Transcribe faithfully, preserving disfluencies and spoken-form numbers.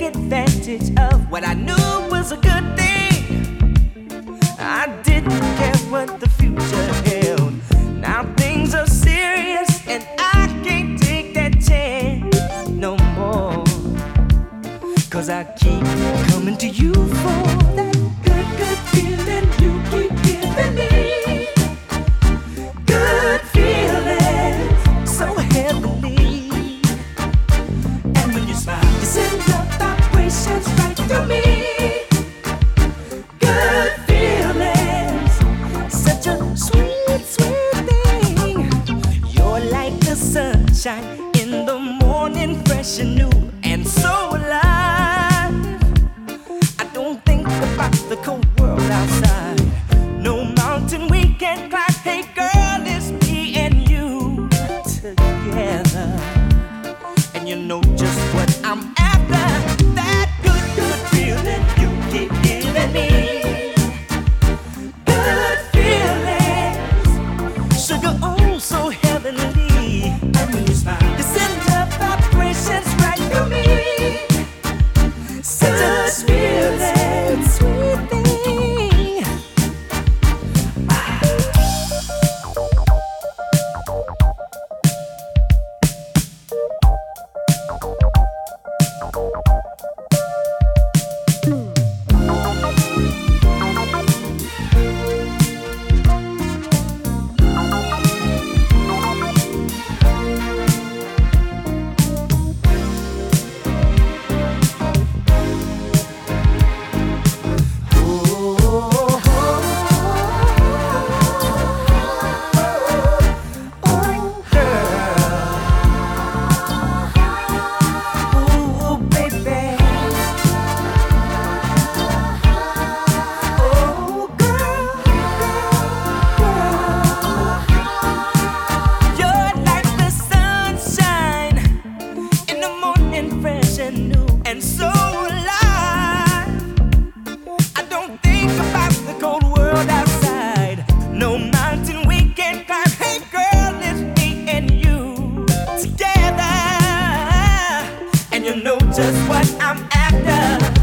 advantage of what I knew was a good thing. I didn't care what the future held. Now things are serious and I can't take that chance no more. Cause I keep coming to you for that good, good feeling you keep giving me. Good feelings, so heavenly. And when you smile, you send the vibrations right through me. Good feelings, such a sweet, sweet thing. You're like the sunshine in the morning, fresh and new and so alive. I don't think about the cold world outside. No mountain we can't climb. Hey girl, it's me and you together. And you know just what I'm after. That good, good feeling you keep giving me. Good feelings, sugar, oh so heavenly. And when you smile, you send the vibrations right through me. Such a sweet, sweet thing. And so alive. I don't think about the cold world outside. No mountain we can't climb. Hey girl, it's me and you together. And you know just what I'm after.